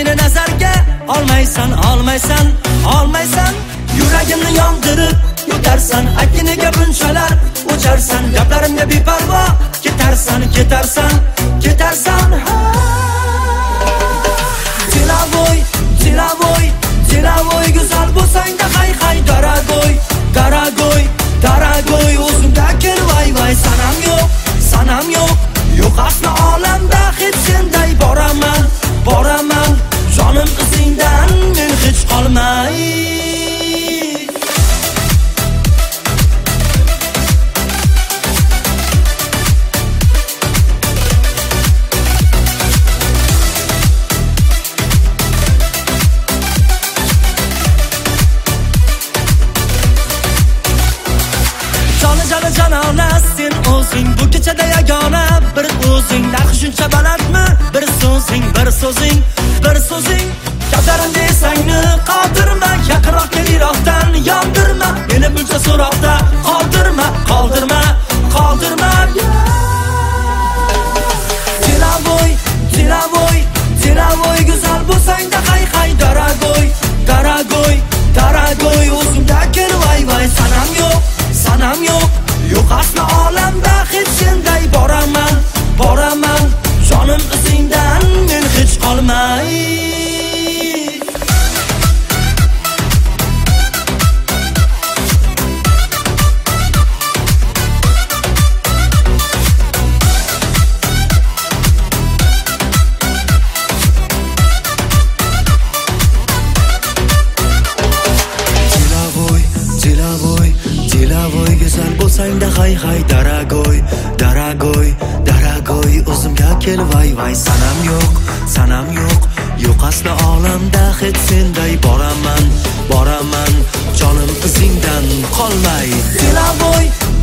meni nazarga olmaysan, olmaysan, olmaysan. Yuragimni yondirib yo'tarsan, akiniga bunchalar o'charsan, gaplarimga beparvo ketarsan, ketarsan, ketarsan. Jilovoy, jilovoy, jilovoy, go'zal bo'lsang-da hay hay, daragoy, daragoy, daragoy, o'zimga kel vay vay. Sanam yo'q, sanam yo'q, yo'q asli olamda hech senday. Boraman, boraman, jonim izingdan men hech qolmay. Janona sen o'zing bu kechada yagona bir o'zing. Narxi shuncha balandmi? Bir so'zing, bir so'zing, bir so'zing. Gaplarim desangni qoldirma, yaqinroq kel, yiroqdan yondirma. Meni buncha so'roqda qoldirma, qoldirma, qoldirma. Jilovoy, jilovoy, jilovoy, go'zal bo'lsang-da hay hay, daragoy, daragoy, daragoy, o'zimga kel vay vay. Sanam yo'q, sanam yo'q, yo'q asli olamda hech senday. Boraman, boraman, jonim izingdan men hech qolmay. Jilovoy, go'zal bo'lsang-da hay hay, daragoy, daragoy, daragoy, o'zimga kel vay vay. Sanam yo'q, sanam yo'q, yo'q asli olamda hech senday. Boraman, boraman, jonim izingdan qolmay. Jilovoy,